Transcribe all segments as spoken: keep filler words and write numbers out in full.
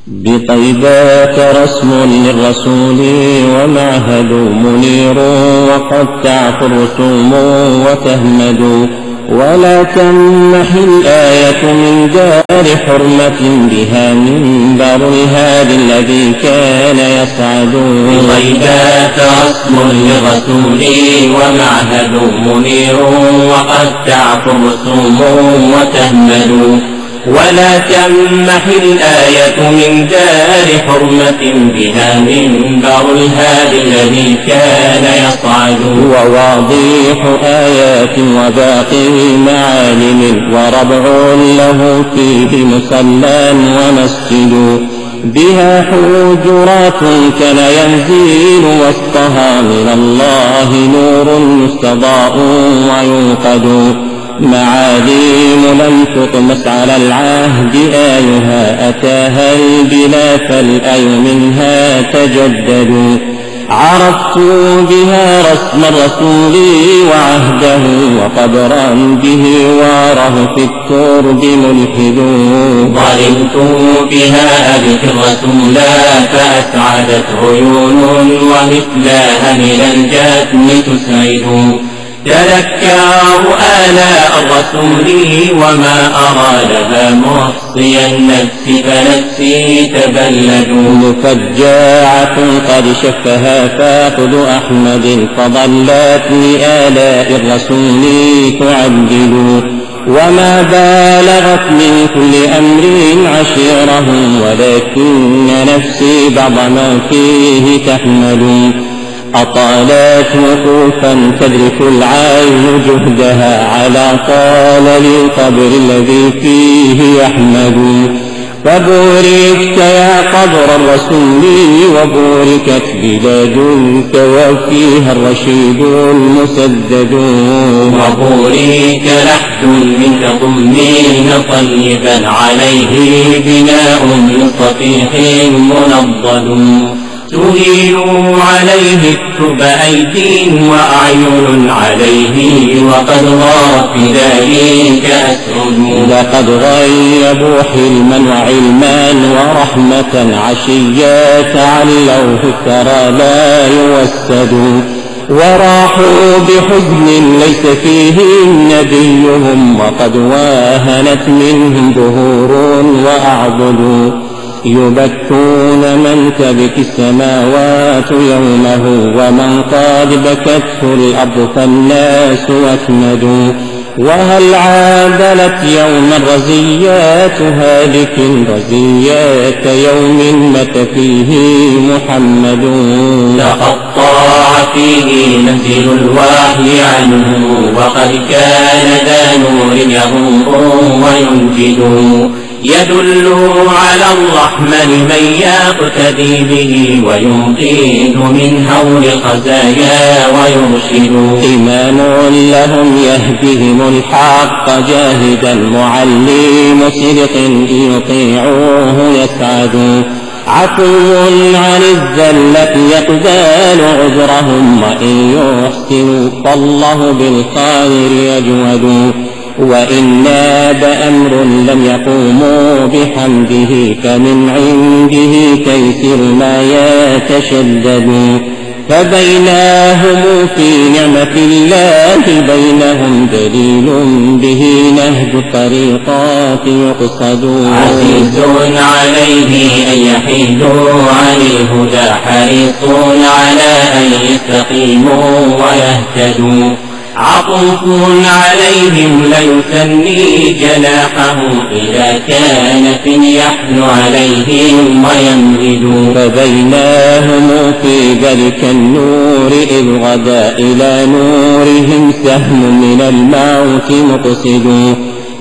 بطيبات رسم للرسول ومعهد منير، وقد تعفو الرسوم وتهمد، ولا تمنح الآية من دار حرمة بها منبر الهادي الذي كان يصعد. بطيبات رسم للرسول ومعهد منير، وقد تعفو الرسوم وتهمد، ولا تمنح الآية من دار حرمة بها منبر الهادي الذي كان يصعد. وواضح آيات وباقي معالم، وربع له فيه مصلى ومسجد، بها حجرات كان ينزل وسطها من الله نور مستضاء ويوقد. معالم لم تطمس على العهد آيها، أتاها البلا فالآي منها تجدد. عرفت بها رسم الرسول وعهده، وقدرا به واره في الترب ملحد. ظلمت بها أبت الرسول فأسعدت عيون، ومثلها من الجتم تسعد. تذكروا آلاء الرسول وما أرادها محصي النفس، فنفسي تبلدوا. فجاعة قد شفها فاقد أحمد، فضلت لآلاء الرسول تعدد. وما بالغت من كل أمر عشيره، ولكن نفسي بعض ما فيه تحمل. أطالت وقوفا تذرف العين جهدها، على طال القبر الذي فيه يحمد. فبوركت يا قبر الرسول، وبوركت بلادك وفيها الرشيد المسدد. وبورك لحد منك ضمين طيبا، عليه بناء من صفيح منضد. تهيل عليه الترب أيدي وأعين عليه، وقد غار في ذلك أسعد. لقد غيبوا حلما وعلما ورحمة، عشيا تعلوه الثرى لا يوسد. وراحوا بحزن ليس فيه نبيهم، وقد واهنت منهم ظهور وأعبد. يبكون من تبكي السماوات يومه، ومن قد بكته الأرض فالناس أكمدوا. وهل عادلت يوم الرزيات هالك رزيات يوم مات فيه محمد. تقطع فيه منزل الوحي عنه، وقد كان ذا نور يغور وينجد. يدل على الرحمن من يقتدي به، وينقذ من هول الخزايا ويرشد. إمام لهم يهديهم الحق جاهدا، معلم صدق يطيعوه يسعد. عفو عن الزلة يقبل عذرهم، وإن يحسنوا فالله بالخير يجود. وإن ناب أمر لم يقوموا بحمده، فمن عنده تيسير ما يتشدد. فبينهم في نعمة الله بينهم دليل، به نهج الطريقات يقصد. عزيز عليه أن يحيدوا عن الهدى، حريص على أن يستقيموا ويهتدوا. عطوف عليهم ليثني جناحه، إذا كانت يحن عليهم ويمهد. فبيناهم في ذلك النور إذ غدا إلى نورهم سهم من الموت مقصد.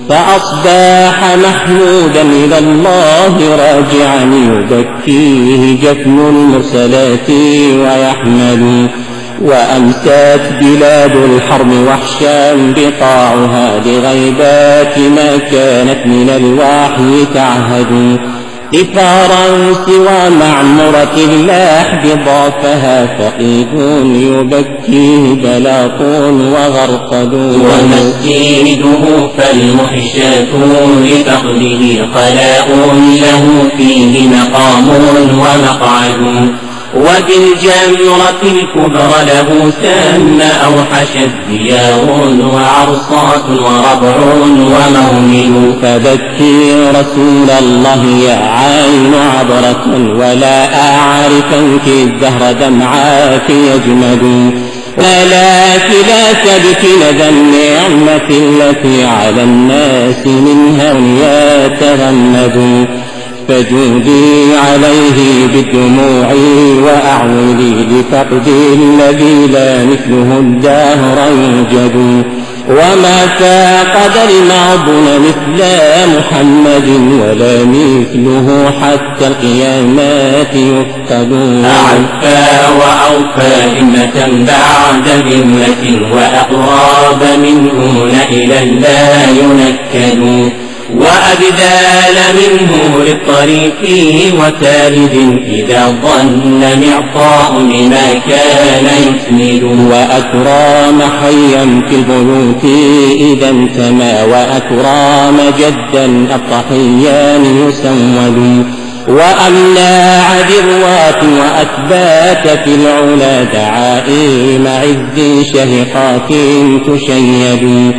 فأصبح محمودا إلى الله راجعا، يبكيه جفن المرسلات ويحمد. وأمسات بلاد الحرب وحشا بقاعها، لغيبات ما كانت من الوحي تعهد. إثارا سوى معمرة اللحد ضافها فقيد يبكيه بلاط وغرقد ومسجده فالمحشاة لفقده خلاء له فيه مقام ومقعد وبالجمرة الكبرى له سن أوحشت ديار وعرصات وربع ومومن فبكي رسول الله يا عين عبرة ولا أعرفنك الدهر دمعاك يجمد ولك لا تبكي لدى النعمة التي على الناس منها يتغمد فجودي عليه بالدموع وأعولي لفقد الذي لا مثله الدهر يوجد وما فاقد المعظم مثل محمد ولا مثله حتى القيامات يفقد أعفى وأوفى همة بعد ذمة وأقرب منه إلى لا ينكد وأبدال منه للطريق وتالد إذا ظن معطاء لما كان يسند وأكرام حيا في البيوت إذا انتمى وأكرام جدا التحيان يسود وأمنع ذروات وأثبات في العلا دعائم عز شهقات تشيد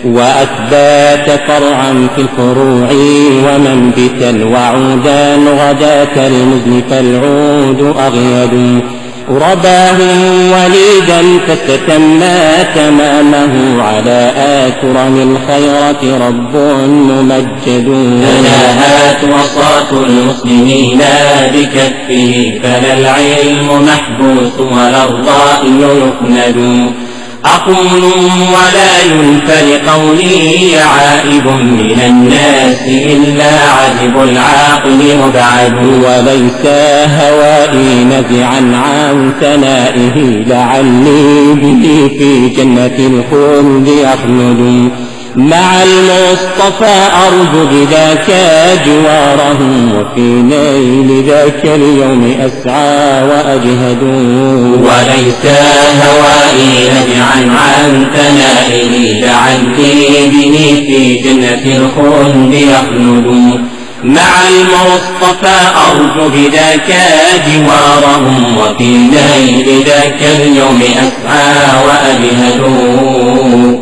وأثبات فرعا في الفروع ومنبتا وعودا غداة المزن فالعود أغيد رباهم وليدا فاستتما تمامه على آكرم الخيرة رب ممجد تناهت وصاة المسلمين بكفه فلا العلم محبوس ولا الرأي يفند أقول ولا ينفى لقولي عائب من الناس إلا عجب العاقل مبعد وليس هوائي نزعا عن ثنائه لعلي به في جنة الخلد أخلد مع المصطفى أرجو بذاك جواره وفي نيل ذاك اليوم أسعى وأجهد وليس هوائي نجعا عن ثنائه لعلي به في جنة الخلد يخلد مع المصطفى أرجو بذاك جوارهم وفي نيل ذاك اليوم أسعى وأجهد